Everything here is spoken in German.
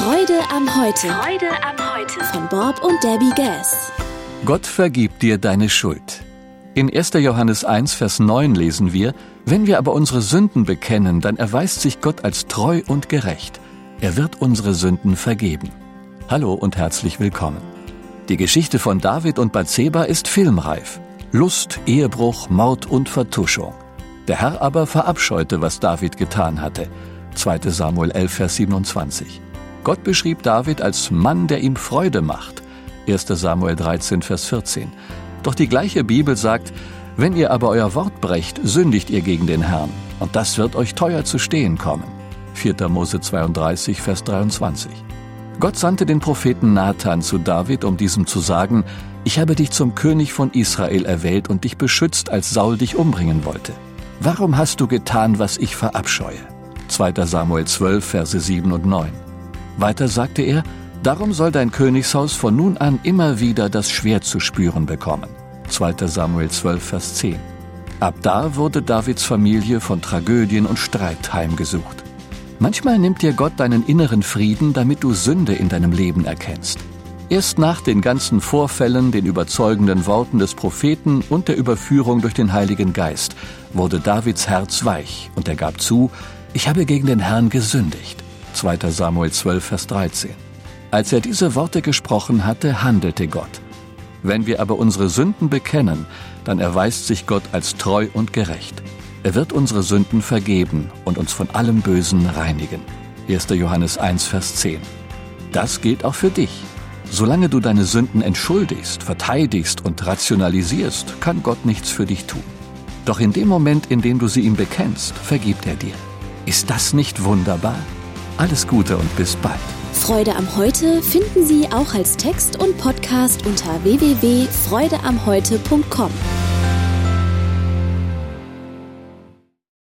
Freude am Heute. Freude am Heute. Von Bob und Debbie Gass. Gott vergibt dir deine Schuld. In 1. Johannes 1, Vers 9 lesen wir: Wenn wir aber unsere Sünden bekennen, dann erweist sich Gott als treu und gerecht. Er wird unsere Sünden vergeben. Hallo und herzlich willkommen. Die Geschichte von David und Bathseba ist filmreif. Lust, Ehebruch, Mord und Vertuschung. Der Herr aber verabscheute, was David getan hatte. 2. Samuel 11, Vers 27. Gott beschrieb David als Mann, der ihm Freude macht. 1. Samuel 13, Vers 14. Doch die gleiche Bibel sagt: Wenn ihr aber euer Wort brecht, sündigt ihr gegen den Herrn, und das wird euch teuer zu stehen kommen. 4. Mose 32, Vers 23. Gott sandte den Propheten Nathan zu David, um diesem zu sagen: Ich habe dich zum König von Israel erwählt und dich beschützt, als Saul dich umbringen wollte. Warum hast du getan, was ich verabscheue? 2. Samuel 12, Verse 7 und 9. Weiter sagte er: Darum soll dein Königshaus von nun an immer wieder das Schwert zu spüren bekommen. 2. Samuel 12, Vers 10. Ab da wurde Davids Familie von Tragödien und Streit heimgesucht. Manchmal nimmt dir Gott deinen inneren Frieden, damit du Sünde in deinem Leben erkennst. Erst nach den ganzen Vorfällen, den überzeugenden Worten des Propheten und der Überführung durch den Heiligen Geist wurde Davids Herz weich und er gab zu: Ich habe gegen den Herrn gesündigt. 2. Samuel 12, Vers 13. Als er diese Worte gesprochen hatte, handelte Gott. Wenn wir aber unsere Sünden bekennen, dann erweist sich Gott als treu und gerecht. Er wird unsere Sünden vergeben und uns von allem Bösen reinigen. 1. Johannes 1, Vers 10. Das gilt auch für dich. Solange du deine Sünden entschuldigst, verteidigst und rationalisierst, kann Gott nichts für dich tun. Doch in dem Moment, in dem du sie ihm bekennst, vergibt er dir. Ist das nicht wunderbar? Alles Gute und bis bald. Freude am Heute finden Sie auch als Text und Podcast unter www.freudeamheute.com.